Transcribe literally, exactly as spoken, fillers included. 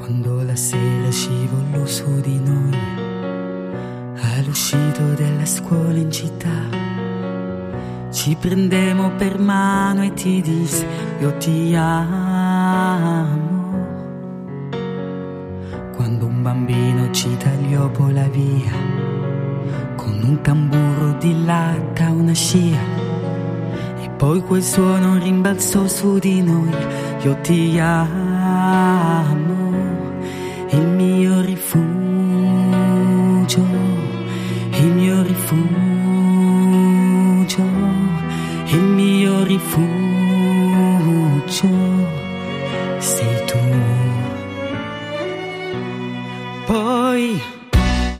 Quando la sera scivolò su di noi, all'uscito della scuola in città, ci prendemmo per mano e ti disse io ti amo. Quando un bambino ci tagliò poi la via, con un tamburo di latta una scia, e poi quel suono rimbalzò su di noi, io ti amo.